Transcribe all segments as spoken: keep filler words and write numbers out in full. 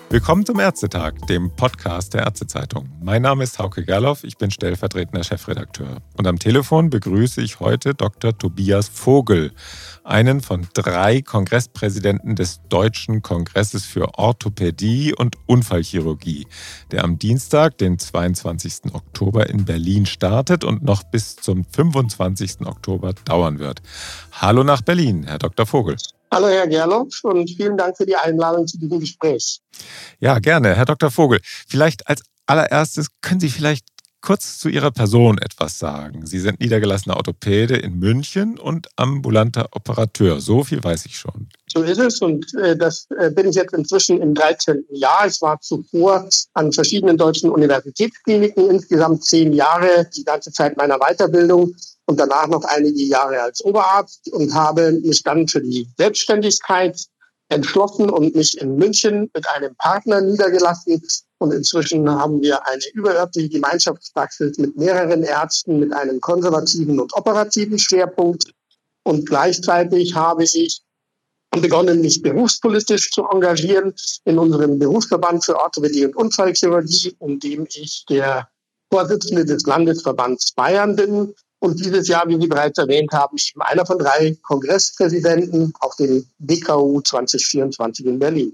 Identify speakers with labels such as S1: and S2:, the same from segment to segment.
S1: Willkommen zum Ärztetag, dem Podcast der Ärztezeitung. Mein Name ist Hauke Gerloff, ich bin stellvertretender Chefredakteur. Und am Telefon begrüße ich heute Doktor Tobias Vogel, einen von drei Kongresspräsidenten des Deutschen Kongresses für Orthopädie und Unfallchirurgie, der am Dienstag, den zweiundzwanzigsten Oktober in Berlin startet und noch bis zum fünfundzwanzigsten Oktober dauern wird. Hallo nach Berlin, Herr Doktor Vogel.
S2: Hallo Herr Gerloff und vielen Dank für die Einladung zu diesem Gespräch.
S1: Ja, gerne. Herr Doktor Vogel, vielleicht als allererstes können Sie vielleicht kurz zu Ihrer Person etwas sagen. Sie sind niedergelassener Orthopäde in München und ambulanter Operateur. So viel weiß ich schon.
S2: So ist es und äh, das äh, bin ich jetzt inzwischen im dreizehnten Jahr. Ich war zuvor an verschiedenen deutschen Universitätskliniken, insgesamt zehn Jahre, die ganze Zeit meiner Weiterbildung. Und danach noch einige Jahre als Oberarzt und habe mich dann für die Selbstständigkeit entschlossen und mich in München mit einem Partner niedergelassen. Und inzwischen haben wir eine überörtliche Gemeinschaftspraxis mit mehreren Ärzten, mit einem konservativen und operativen Schwerpunkt. Und gleichzeitig habe ich begonnen, mich berufspolitisch zu engagieren in unserem Berufsverband für Orthopädie und Unfallchirurgie, in dem ich der Vorsitzende des Landesverbands Bayern bin. Und dieses Jahr, wie Sie bereits erwähnt haben, ich bin einer von drei Kongresspräsidenten auf dem B K U zwanzig vierundzwanzig in Berlin.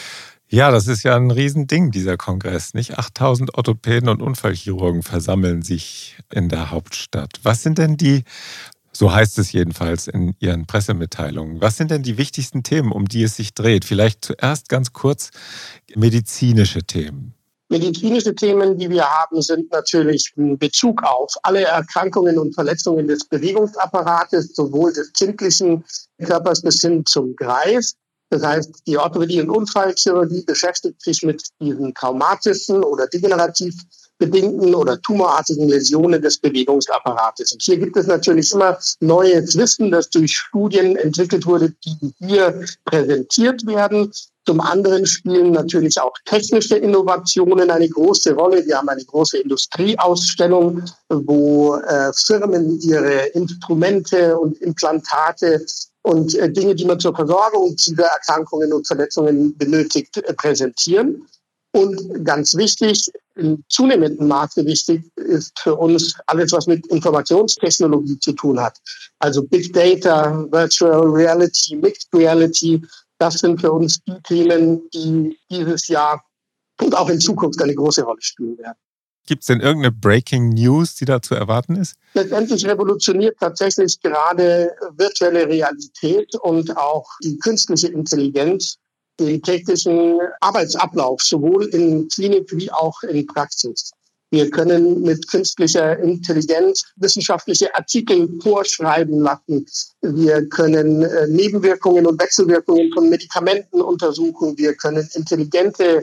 S1: Ja, das ist ja ein Riesending, dieser Kongress, nicht? achttausend Orthopäden und Unfallchirurgen versammeln sich in der Hauptstadt. Was sind denn die, so heißt es jedenfalls in Ihren Pressemitteilungen, was sind denn die wichtigsten Themen, um die es sich dreht? Vielleicht zuerst ganz kurz medizinische Themen.
S2: Medizinische Themen, die wir haben, sind natürlich in Bezug auf alle Erkrankungen und Verletzungen des Bewegungsapparates, sowohl des kindlichen Körpers bis hin zum Greis. Das heißt, die Orthopädie und Unfallchirurgie beschäftigt sich mit diesen traumatischen oder degenerativ bedingten oder tumorartigen Läsionen des Bewegungsapparates. Und hier gibt es natürlich immer neues Wissen, das durch Studien entwickelt wurde, die hier präsentiert werden. Zum anderen spielen natürlich auch technische Innovationen eine große Rolle. Wir haben eine große Industrieausstellung, wo äh, Firmen ihre Instrumente und Implantate und äh, Dinge, die man zur Versorgung dieser Erkrankungen und Verletzungen benötigt, äh, präsentieren. Und ganz wichtig, in zunehmendem Maße wichtig, ist für uns alles, was mit Informationstechnologie zu tun hat. Also Big Data, Virtual Reality, Mixed Reality. Das sind für uns die Themen, die dieses Jahr und auch in Zukunft eine große Rolle spielen werden.
S1: Gibt es denn irgendeine Breaking News, die da zu erwarten ist?
S2: Letztendlich revolutioniert tatsächlich gerade virtuelle Realität und auch die künstliche Intelligenz den täglichen Arbeitsablauf, sowohl in Klinik wie auch in Praxis. Wir können mit künstlicher Intelligenz wissenschaftliche Artikel vorschreiben lassen. Wir können äh, Nebenwirkungen und Wechselwirkungen von Medikamenten untersuchen. Wir können intelligente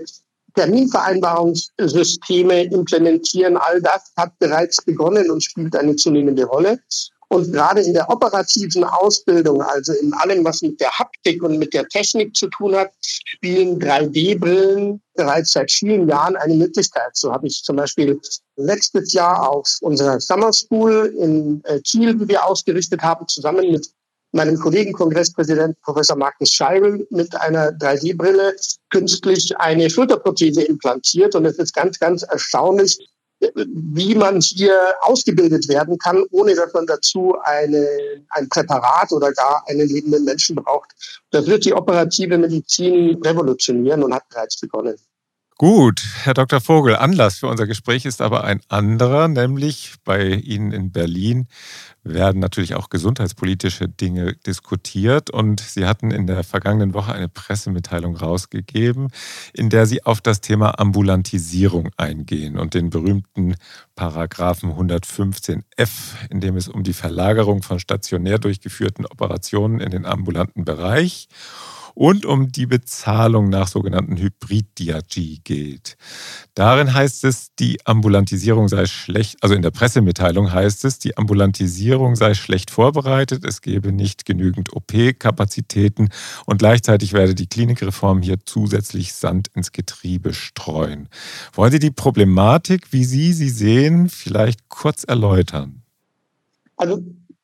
S2: Terminvereinbarungssysteme implementieren. All das hat bereits begonnen und spielt eine zunehmende Rolle. Und gerade in der operativen Ausbildung, also in allem, was mit der Haptik und mit der Technik zu tun hat, spielen drei D Brillen bereits seit vielen Jahren eine Möglichkeit. So habe ich zum Beispiel letztes Jahr auf unserer Summer School in Kiel, die wir ausgerichtet haben, zusammen mit meinem Kollegen, Kongresspräsident Professor Markus Scheibel, mit einer drei D Brille künstlich eine Schulterprothese implantiert. Und es ist ganz, ganz erstaunlich, wie man hier ausgebildet werden kann, ohne dass man dazu eine, ein Präparat oder gar einen lebenden Menschen braucht. Das wird die operative Medizin revolutionieren und hat bereits begonnen.
S1: Gut, Herr Doktor Vogel, Anlass für unser Gespräch ist aber ein anderer, nämlich bei Ihnen in Berlin werden natürlich auch gesundheitspolitische Dinge diskutiert und Sie hatten in der vergangenen Woche eine Pressemitteilung rausgegeben, in der Sie auf das Thema Ambulantisierung eingehen und den berühmten Paragraphen hundertfünfzehn f, in dem es um die Verlagerung von stationär durchgeführten Operationen in den ambulanten Bereich und um die Bezahlung nach sogenannten Hybrid-D R G geht. Darin heißt es, die Ambulantisierung sei schlecht, also in der Pressemitteilung heißt es, die Ambulantisierung sei schlecht vorbereitet, es gebe nicht genügend O P-Kapazitäten und gleichzeitig werde die Klinikreform hier zusätzlich Sand ins Getriebe streuen. Wollen Sie die Problematik, wie Sie sie sehen, vielleicht kurz erläutern?
S2: Also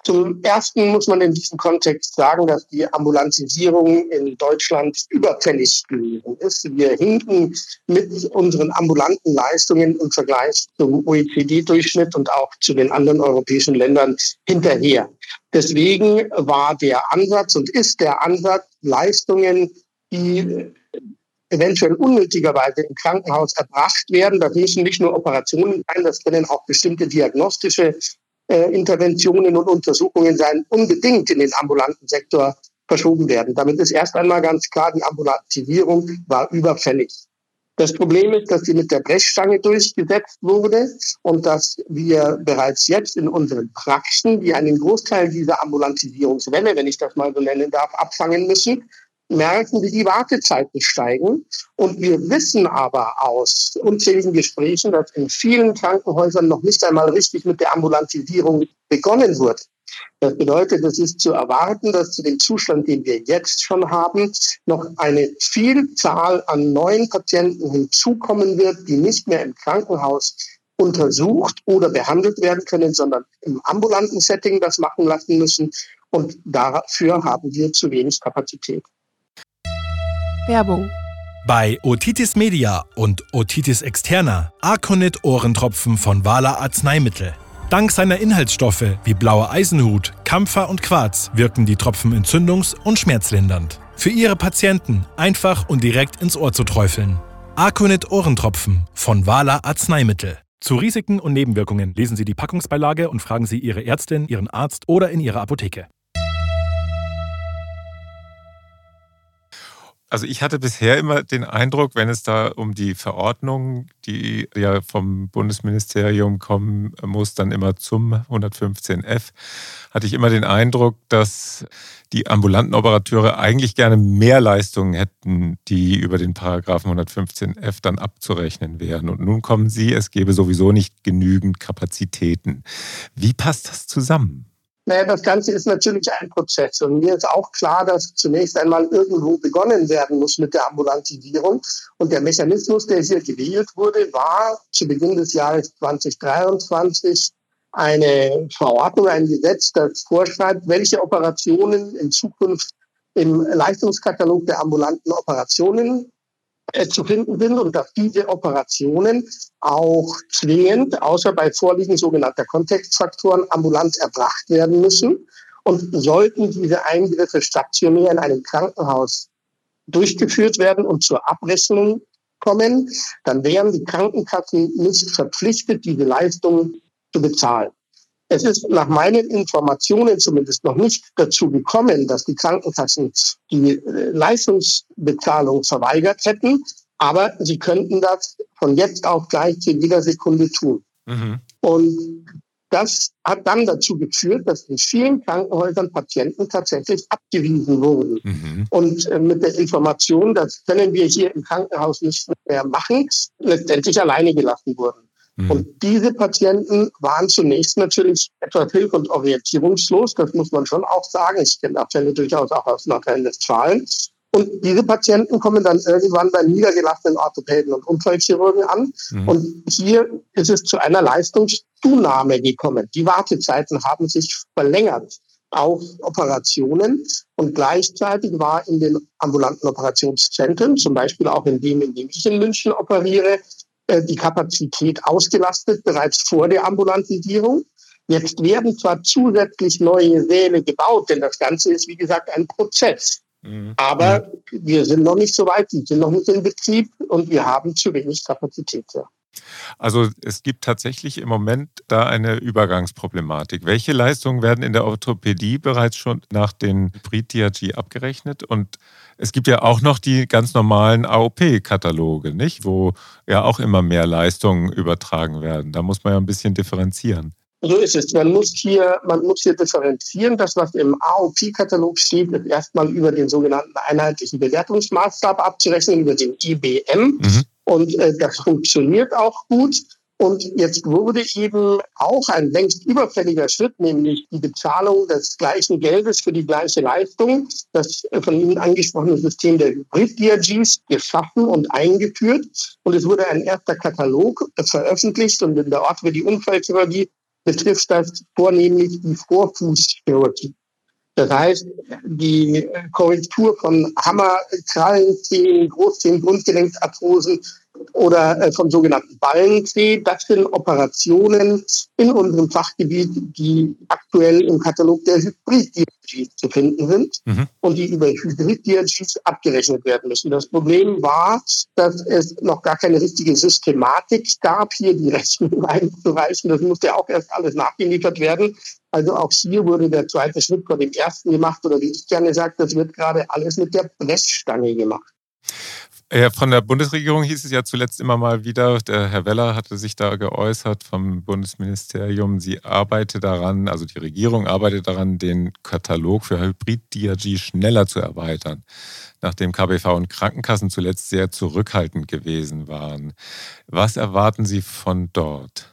S2: Zum Ersten muss man in diesem Kontext sagen, dass die Ambulantisierung in Deutschland überfällig gewesen ist. Wir hinken mit unseren ambulanten Leistungen im Vergleich zum O E C D-Durchschnitt und auch zu den anderen europäischen Ländern hinterher. Deswegen war der Ansatz und ist der Ansatz, Leistungen, die eventuell unnötigerweise im Krankenhaus erbracht werden, das müssen nicht nur Operationen sein, das können auch bestimmte diagnostische Interventionen und Untersuchungen sein, unbedingt in den ambulanten Sektor verschoben werden. Damit ist erst einmal ganz klar, die Ambulantisierung war überfällig. Das Problem ist, dass sie mit der Brechstange durchgesetzt wurde und dass wir bereits jetzt in unseren Praxen, die einen Großteil dieser Ambulantisierungswelle, wenn ich das mal so nennen darf, abfangen müssen, merken, wie die Wartezeiten steigen. Und wir wissen aber aus unzähligen Gesprächen, dass in vielen Krankenhäusern noch nicht einmal richtig mit der Ambulantisierung begonnen wurde. Das bedeutet, es ist zu erwarten, dass zu dem Zustand, den wir jetzt schon haben, noch eine Vielzahl an neuen Patienten hinzukommen wird, die nicht mehr im Krankenhaus untersucht oder behandelt werden können, sondern im ambulanten Setting das machen lassen müssen. Und dafür haben wir zu wenig Kapazität.
S3: Werbung.
S4: Bei Otitis Media und Otitis Externa Arconit Ohrentropfen von Wala Arzneimittel. Dank seiner Inhaltsstoffe wie blauer Eisenhut, Kampfer und Quarz wirken die Tropfen entzündungs- und schmerzlindernd. Für Ihre Patienten einfach und direkt ins Ohr zu träufeln. Arconit Ohrentropfen von Wala Arzneimittel. Zu Risiken und Nebenwirkungen lesen Sie die Packungsbeilage und fragen Sie Ihre Ärztin, Ihren Arzt oder in Ihrer Apotheke.
S1: Also ich hatte bisher immer den Eindruck, wenn es da um die Verordnung, die ja vom Bundesministerium kommen muss, dann immer zum hundertfünfzehn F, hatte ich immer den Eindruck, dass die ambulanten Operateure eigentlich gerne mehr Leistungen hätten, die über den Paragraphen hundertfünfzehn F dann abzurechnen wären. Und nun kommen Sie, es gäbe sowieso nicht genügend Kapazitäten. Wie passt das zusammen?
S2: Naja, das Ganze ist natürlich ein Prozess. Und mir ist auch klar, dass zunächst einmal irgendwo begonnen werden muss mit der Ambulantisierung. Und der Mechanismus, der hier gewählt wurde, war zu Beginn des Jahres zweitausenddreiundzwanzig eine Verordnung, ein Gesetz, das vorschreibt, welche Operationen in Zukunft im Leistungskatalog der ambulanten Operationen zu finden sind und dass diese Operationen auch zwingend, außer bei Vorliegen sogenannter Kontextfaktoren, ambulant erbracht werden müssen. Und sollten diese Eingriffe stationär in einem Krankenhaus durchgeführt werden und zur Abrechnung kommen, dann wären die Krankenkassen nicht verpflichtet, diese Leistungen zu bezahlen. Es ist nach meinen Informationen zumindest noch nicht dazu gekommen, dass die Krankenkassen die Leistungsbezahlung verweigert hätten, aber sie könnten das von jetzt auf gleich zu jeder Sekunde tun. Mhm. Und das hat dann dazu geführt, dass in vielen Krankenhäusern Patienten tatsächlich abgewiesen wurden. Mhm. Und äh, mit der Information, das können wir hier im Krankenhaus nicht mehr machen, letztendlich alleine gelassen wurden. Mhm. Und diese Patienten waren zunächst natürlich etwas hilf- und orientierungslos, das muss man schon auch sagen. Ich kenne auch Fälle durchaus auch aus Nordrhein-Westfalen. Und diese Patienten kommen dann irgendwann bei niedergelassenen Orthopäden und Unfallchirurgen an. Mhm. Und hier ist es zu einer Leistungszunahme gekommen. Die Wartezeiten haben sich verlängert auf Operationen. Und gleichzeitig war in den ambulanten Operationszentren, zum Beispiel auch in dem, in dem ich in München operiere, die Kapazität ausgelastet, bereits vor der Ambulantisierung. Jetzt werden zwar zusätzlich neue Säle gebaut, denn das Ganze ist, wie gesagt, ein Prozess. Mhm. Aber wir sind noch nicht so weit, wir sind noch nicht in Betrieb und wir haben zu wenig Kapazität. Ja.
S1: Also es gibt tatsächlich im Moment da eine Übergangsproblematik. Welche Leistungen werden in der Orthopädie bereits schon nach den Hybrid-D R G abgerechnet? Und es gibt ja auch noch die ganz normalen A O P-Kataloge, nicht? Wo ja auch immer mehr Leistungen übertragen werden. Da muss man ja ein bisschen differenzieren.
S2: So ist es. Man muss hier, man muss hier differenzieren. Das, was im A O P-Katalog steht, ist erstmal über den sogenannten einheitlichen Bewertungsmaßstab abzurechnen, über den I B M. Mhm. Und äh, das funktioniert auch gut. Und jetzt wurde eben auch ein längst überfälliger Schritt, nämlich die Bezahlung des gleichen Geldes für die gleiche Leistung, das von Ihnen angesprochene System der Hybrid-D R Gs, geschaffen und eingeführt. Und es wurde ein erster Katalog veröffentlicht und in der Ort für die Unfallchirurgie betrifft das vornehmlich die Vorfußchirurgie. Das heißt, die Korrektur von Hammer-, Krallenzehen, Großzehen, Grundgelenksarthrosen oder von sogenannten Ballenzehen, das sind Operationen in unserem Fachgebiet, die aktuell im Katalog der Hybrid-D R Gs zu finden sind mhm. und die über Hybrid-D R Gs abgerechnet werden müssen. Das Problem war, dass es noch gar keine richtige Systematik gab, hier die Rechnung einzureichen. Das musste ja auch erst alles nachgeliefert werden. Also auch hier wurde der zweite Schritt vor dem ersten gemacht, oder wie ich gerne sage, das wird gerade alles mit der Brechstange gemacht.
S1: Ja, von der Bundesregierung hieß es ja zuletzt immer mal wieder, der Herr Weller hatte sich da geäußert vom Bundesministerium, sie arbeitet daran, also die Regierung arbeitet daran, den Katalog für Hybrid-D R G schneller zu erweitern, nachdem K B V und Krankenkassen zuletzt sehr zurückhaltend gewesen waren. Was erwarten Sie von dort?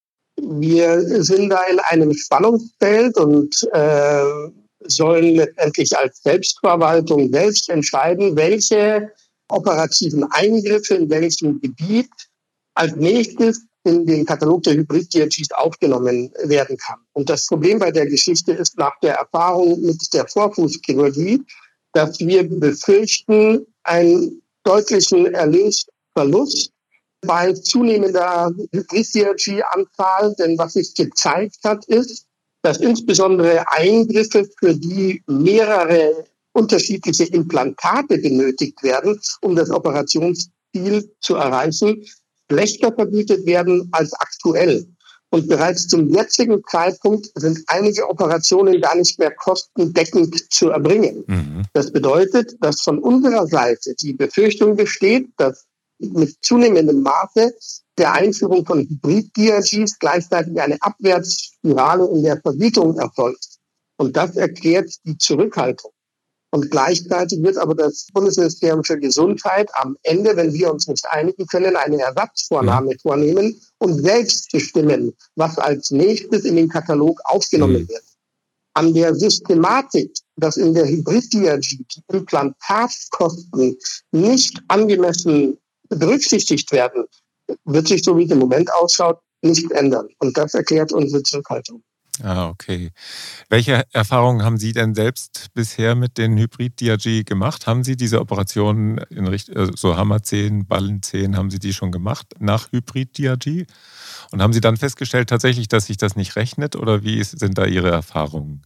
S2: Wir sind da in einem Spannungsfeld und äh, sollen letztendlich als Selbstverwaltung selbst entscheiden, welche operativen Eingriffe in welchem Gebiet als nächstes in den Katalog der Hybrid-D R Gs aufgenommen werden kann. Und das Problem bei der Geschichte ist nach der Erfahrung mit der Vorfußchirurgie, dass wir befürchten einen deutlichen Erlösverlust bei zunehmender Hybrid-D R G-Anzahl. Denn was sich gezeigt hat, ist, dass insbesondere Eingriffe, für die mehrere unterschiedliche Implantate benötigt werden, um das Operationsziel zu erreichen, schlechter vergütet werden als aktuell. Und bereits zum jetzigen Zeitpunkt sind einige Operationen gar nicht mehr kostendeckend zu erbringen. Mhm. Das bedeutet, dass von unserer Seite die Befürchtung besteht, dass mit zunehmendem Maße der Einführung von Hybrid-D R Gs gleichzeitig eine Abwärtsspirale in der Vergütung erfolgt. Und das erklärt die Zurückhaltung. Und gleichzeitig wird aber das Bundesministerium für Gesundheit am Ende, wenn wir uns nicht einigen können, eine Ersatzvornahme mhm. vornehmen und selbst bestimmen, was als nächstes in den Katalog aufgenommen mhm. wird. An der Systematik, dass in der Hybrid-D R G die Implantatkosten nicht angemessen berücksichtigt werden, wird sich, so wie es im Moment ausschaut, nicht ändern. Und das erklärt unsere Zurückhaltung.
S1: Ah, okay. Welche Erfahrungen haben Sie denn selbst bisher mit den Hybrid-D R G gemacht? Haben Sie diese Operationen in Richt- so Hammerzehen, Ballenzehen, haben Sie die schon gemacht nach Hybrid-D R G? Und haben Sie dann festgestellt tatsächlich, dass sich das nicht rechnet, oder wie sind da Ihre Erfahrungen?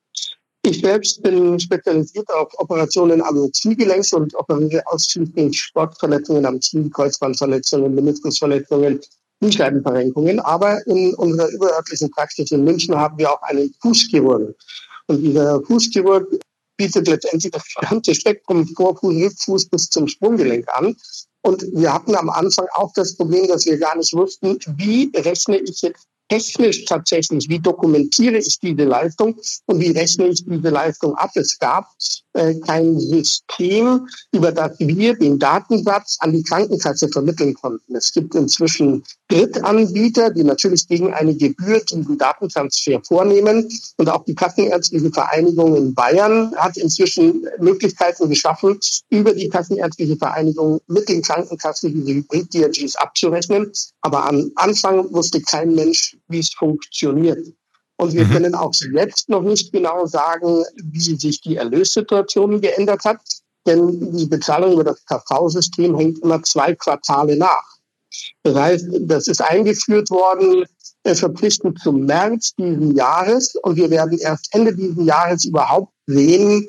S2: Ich selbst bin spezialisiert auf Operationen am Kniegelenk und operiere ausschließlich Sportverletzungen am Knie, Kreuzbandverletzungen, Meniskusverletzungen, Kniescheibenverrenkungen. Aber in unserer überörtlichen Praxis in München haben wir auch einen Fußchirurgen. Und dieser Fußchirurg bietet letztendlich das gesamte Spektrum Vorfuß, Rückfuß bis zum Sprunggelenk an. Und wir hatten am Anfang auch das Problem, dass wir gar nicht wussten, wie rechne ich jetzt technisch tatsächlich, wie dokumentiere ich diese Leistung und wie rechne ich diese Leistung ab. Es gab äh, kein System, über das wir den Datensatz an die Krankenkasse vermitteln konnten. Es gibt inzwischen Drittanbieter, die natürlich gegen eine Gebühr diesen Datentransfer vornehmen. Und auch die Kassenärztliche Vereinigung in Bayern hat inzwischen Möglichkeiten geschaffen, über die Kassenärztliche Vereinigung mit den Krankenkassen diese Hybrid-D R Gs abzurechnen. Aber am Anfang wusste kein Mensch, wie es funktioniert. Und wir mhm. können auch jetzt noch nicht genau sagen, wie sich die Erlössituation geändert hat, denn die Bezahlung über das K V-System hängt immer zwei Quartale nach. Das heißt, das ist eingeführt worden, äh, verpflichtend zum März diesen Jahres, und wir werden erst Ende dieses Jahres überhaupt sehen,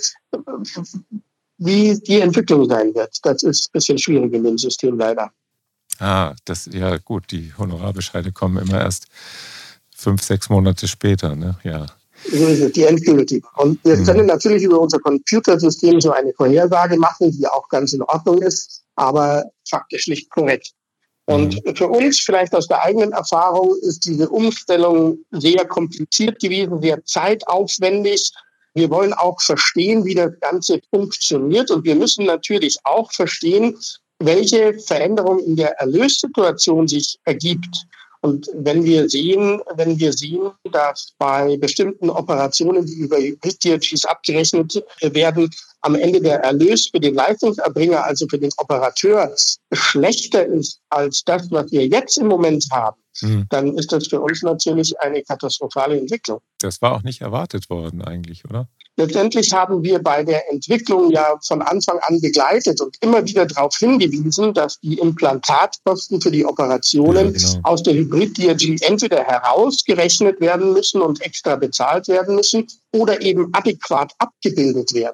S2: wie die Entwicklung sein wird. Das ist ein bisschen schwierig in dem System leider.
S1: Ah, das, ja gut, die Honorarbescheide kommen immer erst fünf, sechs Monate später, ne? Ja.
S2: So ist es, die endgültigen. Und wir mhm. können natürlich über unser Computersystem so eine Vorhersage machen, die auch ganz in Ordnung ist, aber faktisch nicht korrekt. Und mhm. für uns, vielleicht aus der eigenen Erfahrung, ist diese Umstellung sehr kompliziert gewesen, sehr zeitaufwendig. Wir wollen auch verstehen, wie das Ganze funktioniert, und wir müssen natürlich auch verstehen, welche Veränderung in der Erlössituation sich ergibt. Und wenn wir sehen, wenn wir sehen, dass bei bestimmten Operationen, die über Hybrid-D R Gs abgerechnet werden, am Ende der Erlös für den Leistungserbringer, also für den Operateur, schlechter ist als das, was wir jetzt im Moment haben, hm. dann ist das für uns natürlich eine katastrophale Entwicklung.
S1: Das war auch nicht erwartet worden eigentlich, oder?
S2: Letztendlich haben wir bei der Entwicklung ja von Anfang an begleitet und immer wieder darauf hingewiesen, dass die Implantatkosten für die Operationen ja, genau. aus der Hybrid-D R G entweder herausgerechnet werden müssen und extra bezahlt werden müssen oder eben adäquat abgebildet werden.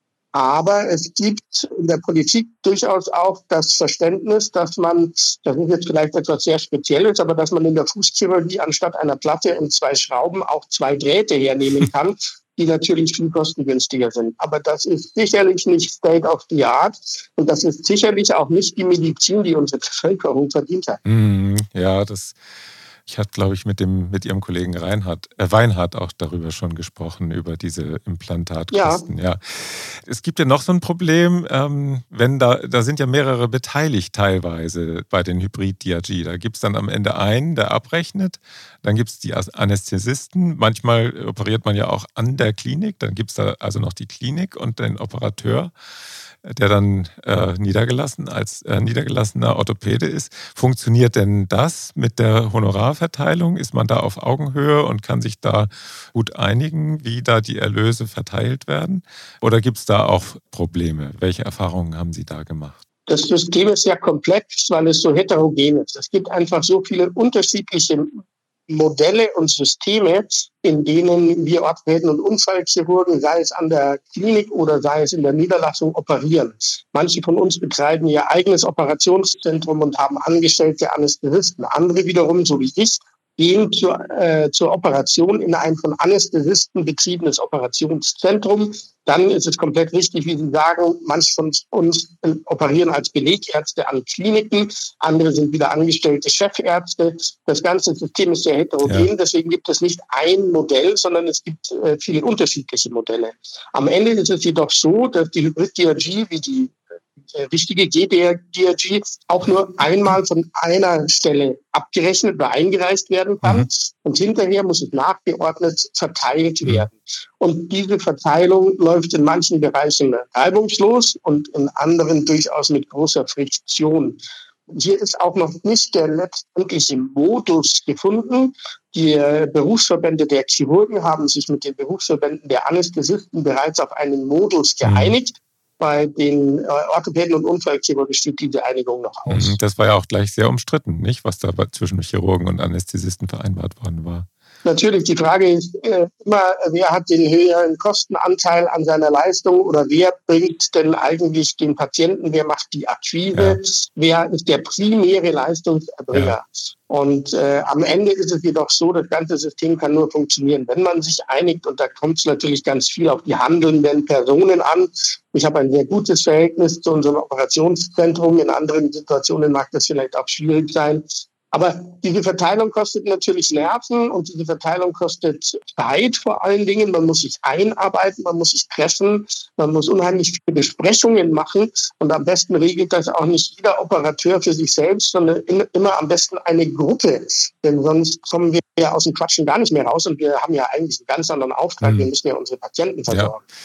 S2: Aber es gibt in der Politik durchaus auch das Verständnis, dass man, das ist jetzt vielleicht etwas sehr Spezielles, aber dass man in der Fußchirurgie anstatt einer Platte und zwei Schrauben auch zwei Drähte hernehmen kann, die natürlich viel kostengünstiger sind. Aber das ist sicherlich nicht State of the Art und das ist sicherlich auch nicht die Medizin, die unsere Bevölkerung verdient hat.
S1: Mm, ja, das... Ich hatte, glaube ich, mit dem mit Ihrem Kollegen Reinhard, äh, Weinhardt auch darüber schon gesprochen, über diese Implantatkosten. Ja. Ja. Es gibt ja noch so ein Problem, ähm, wenn da, da sind ja mehrere beteiligt teilweise bei den Hybrid-D R G. Da gibt es dann am Ende einen, der abrechnet, dann gibt es die Anästhesisten. Manchmal operiert man ja auch an der Klinik, dann gibt es da also noch die Klinik und den Operateur, der dann äh, niedergelassen als äh, niedergelassener Orthopäde ist. Funktioniert denn das mit der Honorarverteilung? Ist man da auf Augenhöhe und kann sich da gut einigen, wie da die Erlöse verteilt werden? Oder gibt es da auch Probleme? Welche Erfahrungen haben Sie da gemacht?
S2: Das System ist ja komplex, weil es so heterogen ist. Es gibt einfach so viele unterschiedliche Modelle und Systeme, in denen wir Orthopäden und Unfallchirurgen, sei es an der Klinik oder sei es in der Niederlassung, operieren. Manche von uns betreiben ihr eigenes Operationszentrum und haben angestellte Anästhesisten. Andere wiederum, so wie ich, gehen zur, äh, zur Operation in ein von Anästhesisten betriebenes Operationszentrum. Dann ist es komplett richtig, wie Sie sagen, manche von uns operieren als Belegärzte an Kliniken, andere sind wieder angestellte Chefärzte. Das ganze System ist sehr heterogen, ja. Deswegen gibt es nicht ein Modell, sondern es gibt äh, viele unterschiedliche Modelle. Am Ende ist es jedoch so, dass die Hybrid-D R G wie die richtige G D R G auch nur einmal von einer Stelle abgerechnet oder eingereicht werden kann. Mhm. Und hinterher muss es nachgeordnet verteilt werden. Und diese Verteilung läuft in manchen Bereichen reibungslos und in anderen durchaus mit großer Friktion. Hier ist auch noch nicht der letztendliche Modus gefunden. Die Berufsverbände der Chirurgen haben sich mit den Berufsverbänden der Anästhesisten bereits auf einen Modus geeinigt. Mhm. Bei den Orthopäden und Unfallchirurgen steht diese Einigung noch aus.
S1: Das war ja auch gleich sehr umstritten, nicht? Was da zwischen Chirurgen und Anästhesisten vereinbart worden war.
S2: Natürlich, die Frage ist äh, immer, wer hat den höheren Kostenanteil an seiner Leistung oder wer bringt denn eigentlich den Patienten, wer macht die Akquise, ja. wer ist der primäre Leistungserbringer. Ja. Und äh, am Ende ist es jedoch so, das ganze System kann nur funktionieren, wenn man sich einigt. Und da kommt es natürlich ganz viel auf die handelnden Personen an. Ich habe ein sehr gutes Verhältnis zu unserem Operationszentrum. In anderen Situationen mag das vielleicht auch schwierig sein. Aber diese Verteilung kostet natürlich Nerven und diese Verteilung kostet Zeit vor allen Dingen. Man muss sich einarbeiten, man muss sich treffen, man muss unheimlich viele Besprechungen machen. Und am besten regelt das auch nicht jeder Operateur für sich selbst, sondern in, immer am besten eine Gruppe. Denn sonst kommen wir ja aus dem Quatschen gar nicht mehr raus und wir haben ja eigentlich einen ganz anderen Auftrag. Mhm. Wir müssen ja unsere Patienten versorgen.
S1: Ja.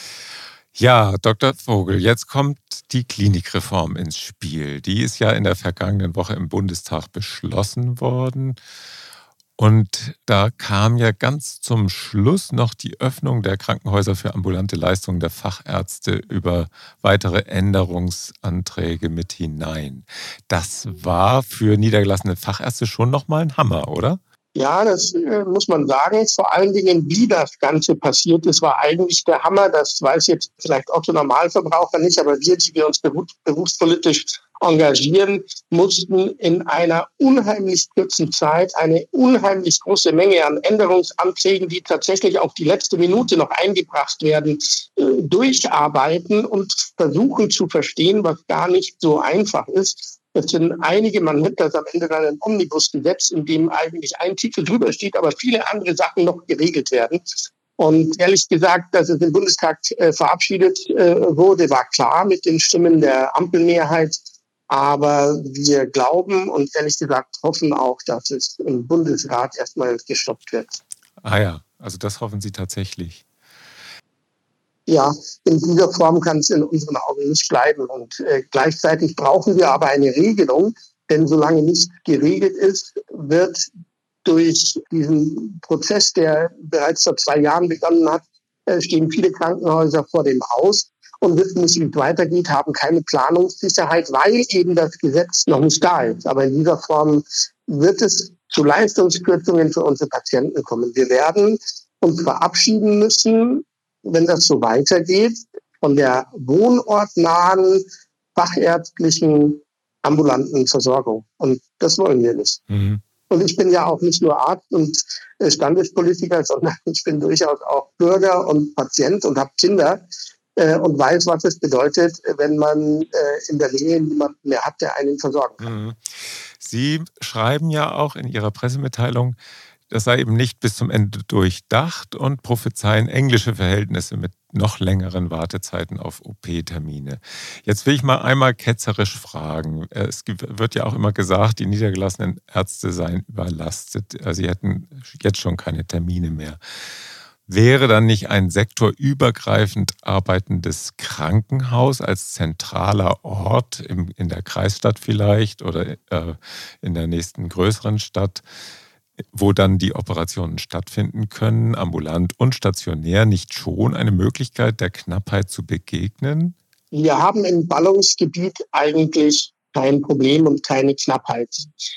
S1: Ja, Doktor Vogel, jetzt kommt die Klinikreform ins Spiel. Die ist ja in der vergangenen Woche im Bundestag beschlossen worden. Und da kam ja ganz zum Schluss noch die Öffnung der Krankenhäuser für ambulante Leistungen der Fachärzte über weitere Änderungsanträge mit hinein. Das war für niedergelassene Fachärzte schon nochmal ein Hammer, oder?
S2: Ja, das äh, muss man sagen. Vor allen Dingen, wie das Ganze passiert ist, war eigentlich der Hammer. Das weiß jetzt vielleicht Otto Normalverbraucher nicht, aber wir, die wir uns beruf, berufspolitisch engagieren, mussten in einer unheimlich kurzen Zeit eine unheimlich große Menge an Änderungsanträgen, die tatsächlich auf die letzte Minute noch eingebracht werden, äh, durcharbeiten und versuchen zu verstehen, was gar nicht so einfach ist. Es sind einige, man nennt das am Ende dann ein Omnibusgesetz, in dem eigentlich ein Titel drüber steht, aber viele andere Sachen noch geregelt werden. Und ehrlich gesagt, dass es im Bundestag äh, verabschiedet äh, wurde, war klar mit den Stimmen der Ampelmehrheit. Aber wir glauben und ehrlich gesagt hoffen auch, dass es im Bundesrat erstmal gestoppt wird.
S1: Ah ja, also das hoffen Sie tatsächlich.
S2: Ja, in dieser Form kann es in unseren Augen nicht bleiben. Und äh, gleichzeitig brauchen wir aber eine Regelung, denn solange nicht geregelt ist, wird durch diesen Prozess, der bereits vor zwei Jahren begonnen hat, äh, stehen viele Krankenhäuser vor dem Aus und wissen nicht, wie es weitergeht, haben keine Planungssicherheit, weil eben das Gesetz noch nicht da ist. Aber in dieser Form wird es zu Leistungskürzungen für unsere Patienten kommen. Wir werden uns verabschieden müssen, wenn das so weitergeht, von der wohnortnahen, fachärztlichen, ambulanten Versorgung. Und das wollen wir nicht. Mhm. Und ich bin ja auch nicht nur Arzt und Standespolitiker, sondern ich bin durchaus auch Bürger und Patient und habe Kinder äh, und weiß, was es bedeutet, wenn man äh, in der Nähe niemanden mehr hat, der einen versorgen kann.
S1: Mhm. Sie schreiben ja auch in Ihrer Pressemitteilung, das sei eben nicht bis zum Ende durchdacht und prophezeien englische Verhältnisse mit noch längeren Wartezeiten auf O P-Termine. Jetzt will ich mal einmal ketzerisch fragen. Es wird ja auch immer gesagt, die niedergelassenen Ärzte seien überlastet. Sie hätten jetzt schon keine Termine mehr. Wäre dann nicht ein sektorübergreifend arbeitendes Krankenhaus als zentraler Ort im, in der Kreisstadt vielleicht oder äh, in der nächsten größeren Stadt, wo dann die Operationen stattfinden können, ambulant und stationär, nicht schon eine Möglichkeit der Knappheit zu begegnen?
S2: Wir haben im Ballungsgebiet eigentlich kein Problem und keine Knappheit.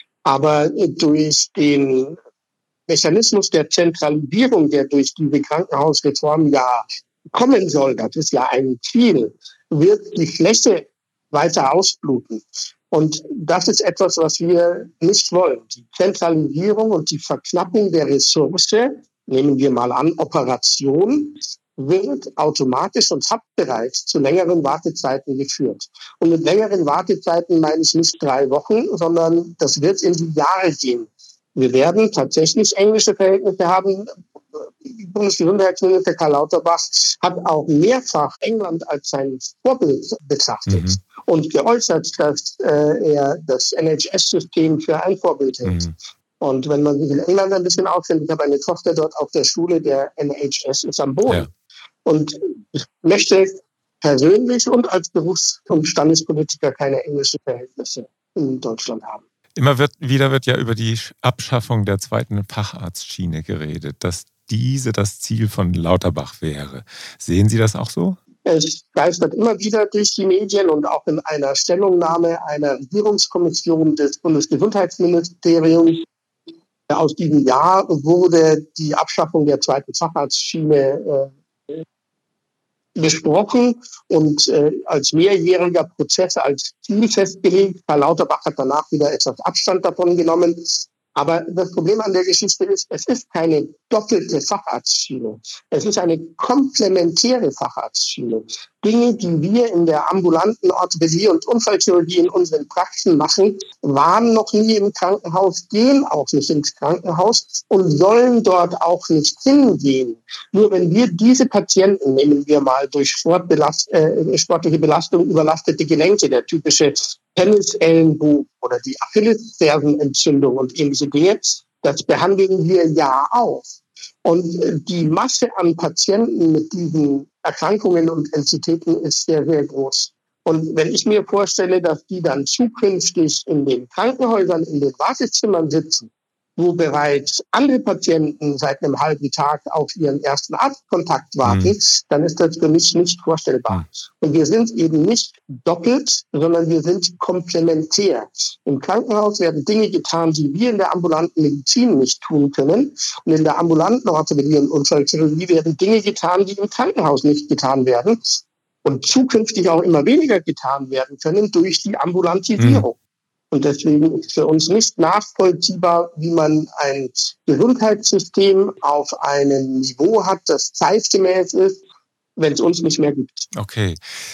S2: Aber durch den Mechanismus der Zentralisierung, der durch diese Krankenhausreform ja kommen soll, das ist ja ein Ziel, wird die Fläche weiter ausbluten. Und das ist etwas, was wir nicht wollen. Die Zentralisierung und die Verknappung der Ressource, nehmen wir mal an, Operation, wird automatisch und hat bereits zu längeren Wartezeiten geführt. Und mit längeren Wartezeiten meine ich nicht drei Wochen, sondern das wird in die Jahre gehen. Wir werden tatsächlich englische Verhältnisse haben. Bundesgesundheitsminister Karl Lauterbach hat auch mehrfach England als sein Vorbild betrachtet mhm. und geäußert, dass äh, er das N H S-System für ein Vorbild hält. Mhm. Und wenn man sich in England ein bisschen auskennt, ich habe eine Tochter dort auf der Schule, der N H S ist am Boden. Ja. Und ich möchte persönlich und als Berufs- und Standespolitiker keine englischen Verhältnisse in Deutschland haben.
S1: Immer wird, wieder wird ja über die Abschaffung der zweiten Facharztschiene geredet, dass diese das Ziel von Lauterbach wäre. Sehen Sie das auch so?
S2: Es geistert immer wieder durch die Medien und auch in einer Stellungnahme einer Regierungskommission des Bundesgesundheitsministeriums aus diesem Jahr wurde die Abschaffung der zweiten Facharztschiene äh, besprochen und äh, als mehrjähriger Prozess als Ziel festgelegt. Karl Lauterbach hat danach wieder etwas Abstand davon genommen. Aber das Problem an der Geschichte ist, es ist keine doppelte Facharztschiene. Es ist eine komplementäre Facharztschiene. Dinge, die wir in der ambulanten Orthopädie und Unfallchirurgie in unseren Praxen machen, waren noch nie im Krankenhaus, gehen auch nicht ins Krankenhaus und sollen dort auch nicht hingehen. Nur wenn wir diese Patienten, nehmen wir mal durch Sportbelast, äh, sportliche Belastung überlastete Gelenke, der typische Tennisellenbogen oder die Achillesfersenentzündung und ähnliche Dinge, das behandeln wir ja auch. Und die Masse an Patienten mit diesen Erkrankungen und Entitäten ist sehr, sehr groß. Und wenn ich mir vorstelle, dass die dann zukünftig in den Krankenhäusern, in den Wartezimmern sitzen, wo bereits andere Patienten seit einem halben Tag auf ihren ersten Arztkontakt warten, mhm. dann ist das für mich nicht vorstellbar. Und wir sind eben nicht doppelt, sondern wir sind komplementär. Im Krankenhaus werden Dinge getan, die wir in der ambulanten Medizin nicht tun können. Und in der ambulanten Orthopädie und Unfallchirurgie werden Dinge getan, die im Krankenhaus nicht getan werden und zukünftig auch immer weniger getan werden können durch die Ambulantisierung. Mhm. Und deswegen ist für uns nicht nachvollziehbar, wie man ein Gesundheitssystem auf einem Niveau hat, das zeitgemäß ist, wenn es uns nicht mehr gibt.
S1: Okay.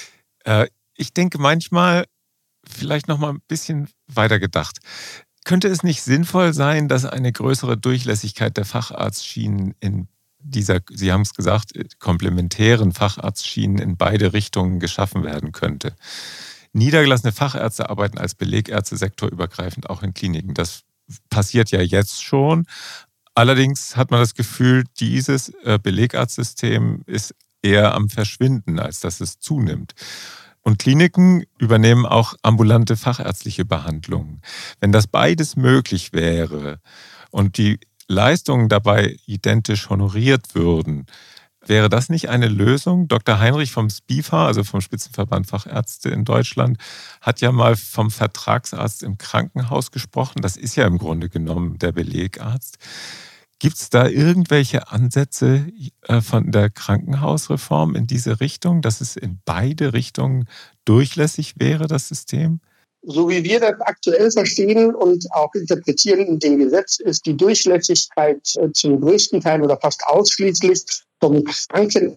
S1: Äh, ich denke manchmal, vielleicht noch mal ein bisschen weiter gedacht. Könnte es nicht sinnvoll sein, dass eine größere Durchlässigkeit der Facharztschienen in dieser, Sie haben es gesagt, komplementären Facharztschienen in beide Richtungen geschaffen werden könnte? Niedergelassene Fachärzte arbeiten als Belegärzte sektorübergreifend auch in Kliniken. Das passiert ja jetzt schon. Allerdings hat man das Gefühl, dieses Belegarztsystem ist eher am Verschwinden, als dass es zunimmt. Und Kliniken übernehmen auch ambulante fachärztliche Behandlungen. Wenn das beides möglich wäre und die Leistungen dabei identisch honoriert würden, wäre das nicht eine Lösung? Doktor Heinrich vom SPIFA, also vom Spitzenverband Fachärzte in Deutschland, hat ja mal vom Vertragsarzt im Krankenhaus gesprochen. Das ist ja im Grunde genommen der Belegarzt. Gibt es da irgendwelche Ansätze von der Krankenhausreform in diese Richtung, dass es in beide Richtungen durchlässig wäre, das System?
S2: So wie wir das aktuell verstehen und auch interpretieren in dem Gesetz, ist die Durchlässigkeit zum größten Teil oder fast ausschließlich vom Kranken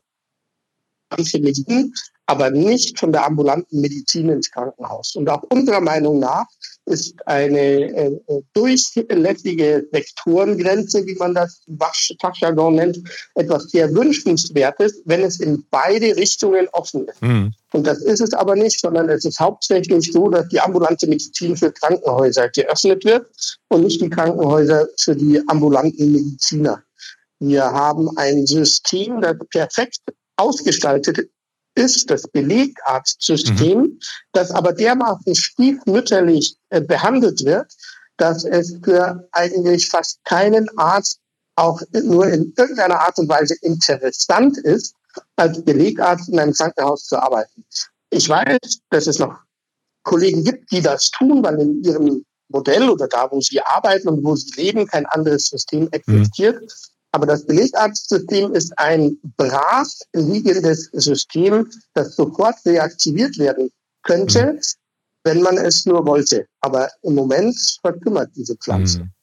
S2: Medizin, aber nicht von der ambulanten Medizin ins Krankenhaus. Und auch unserer Meinung nach ist eine äh, durchlässige Sektorengrenze, wie man das Fachjargon nennt, etwas sehr Wünschenswertes, wenn es in beide Richtungen offen ist. Mhm. Und das ist es aber nicht, sondern es ist hauptsächlich so, dass die ambulante Medizin für Krankenhäuser geöffnet wird und nicht die Krankenhäuser für die ambulanten Mediziner. Wir haben ein System, das perfekt ausgestaltet ist, das Belegarztsystem, mhm. das aber dermaßen stiefmütterlich äh, behandelt wird, dass es für eigentlich fast keinen Arzt auch nur in irgendeiner Art und Weise interessant ist, als Belegarzt in einem Krankenhaus zu arbeiten. Ich weiß, dass es noch Kollegen gibt, die das tun, weil in ihrem Modell oder da, wo sie arbeiten und wo sie leben, kein anderes System existiert. Mhm. Aber das Belegarztsystem ist ein brach liegendes System, das sofort reaktiviert werden könnte, mhm. wenn man es nur wollte. Aber im Moment verkümmert diese Pflanze.
S1: Mhm.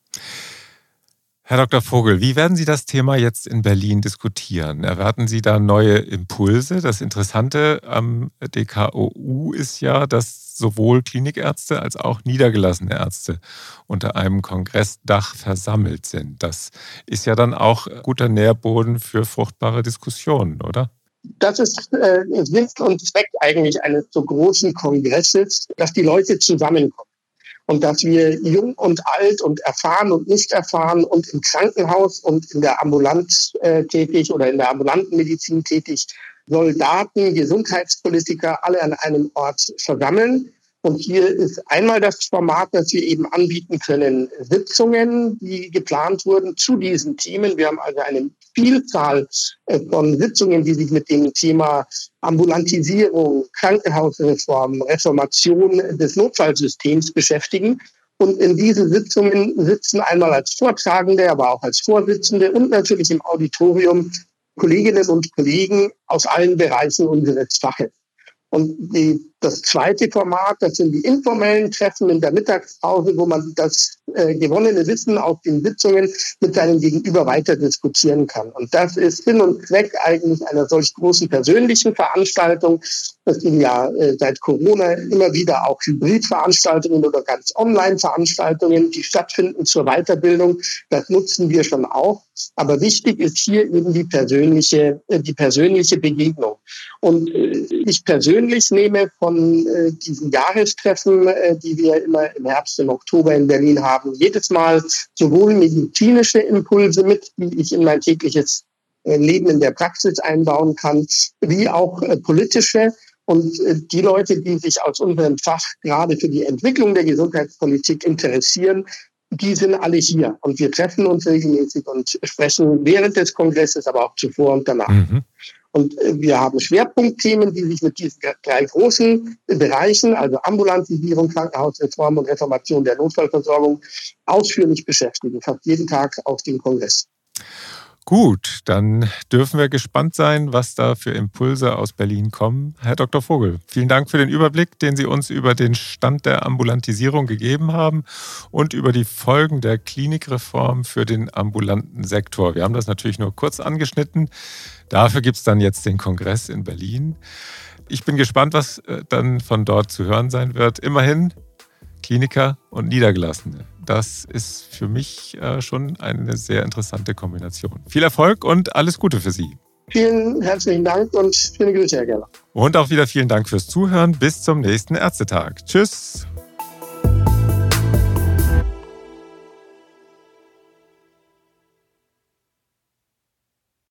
S1: Herr Doktor Vogel, wie werden Sie das Thema jetzt in Berlin diskutieren? Erwarten Sie da neue Impulse? Das Interessante am D K O U ist ja, dass sowohl Klinikärzte als auch niedergelassene Ärzte unter einem Kongressdach versammelt sind. Das ist ja dann auch guter Nährboden für fruchtbare Diskussionen, oder?
S2: Das ist äh, Sinn und Zweck eigentlich eines so großen Kongresses, dass die Leute zusammenkommen. Und dass wir jung und alt und erfahren und nicht erfahren und im Krankenhaus und in der Ambulanz äh, tätig oder in der ambulanten Medizin tätig, Soldaten, Gesundheitspolitiker alle an einem Ort versammeln. Und hier ist einmal das Format, das wir eben anbieten können, Sitzungen, die geplant wurden zu diesen Themen. Wir haben also eine Vielzahl von Sitzungen, die sich mit dem Thema Ambulantisierung, Krankenhausreform, Reformation des Notfallsystems beschäftigen. Und in diesen Sitzungen sitzen einmal als Vortragende, aber auch als Vorsitzende und natürlich im Auditorium Kolleginnen und Kollegen aus allen Bereichen unseres Faches. Und die, das zweite Format, das sind die informellen Treffen in der Mittagspause, wo man das äh, gewonnene Wissen aus den Sitzungen mit seinem Gegenüber weiter diskutieren kann. Und das ist Sinn und Zweck eigentlich einer solch großen persönlichen Veranstaltung. Das sind ja äh, seit Corona immer wieder auch Hybridveranstaltungen oder ganz Online-Veranstaltungen, die stattfinden zur Weiterbildung. Das nutzen wir schon auch. Aber wichtig ist hier eben die persönliche, äh, die persönliche Begegnung. Und äh, ich persönlich nehme von äh, diesen Jahrestreffen, äh, die wir immer im Herbst, im Oktober in Berlin haben, jedes Mal sowohl medizinische Impulse mit, die ich in mein tägliches äh, Leben in der Praxis einbauen kann, wie auch äh, politische. Und äh, die Leute, die sich aus unserem Fach gerade für die Entwicklung der Gesundheitspolitik interessieren, die sind alle hier. Und wir treffen uns regelmäßig und sprechen während des Kongresses, aber auch zuvor und danach. Mhm. Und wir haben Schwerpunktthemen, die sich mit diesen drei großen Bereichen, also Ambulantisierung, Krankenhausreform und Reformation der Notfallversorgung, ausführlich beschäftigen. Fast jeden Tag auf dem Kongress.
S1: Gut, dann dürfen wir gespannt sein, was da für Impulse aus Berlin kommen. Herr Doktor Vogel, vielen Dank für den Überblick, den Sie uns über den Stand der Ambulantisierung gegeben haben und über die Folgen der Klinikreform für den ambulanten Sektor. Wir haben das natürlich nur kurz angeschnitten. Dafür gibt es dann jetzt den Kongress in Berlin. Ich bin gespannt, was dann von dort zu hören sein wird. Immerhin Kliniker und Niedergelassene. Das ist für mich äh, schon eine sehr interessante Kombination. Viel Erfolg und alles Gute für Sie.
S2: Vielen herzlichen Dank und schöne Grüße, Herr Geller.
S1: Und auch wieder vielen Dank fürs Zuhören. Bis zum nächsten Ärztetag. Tschüss.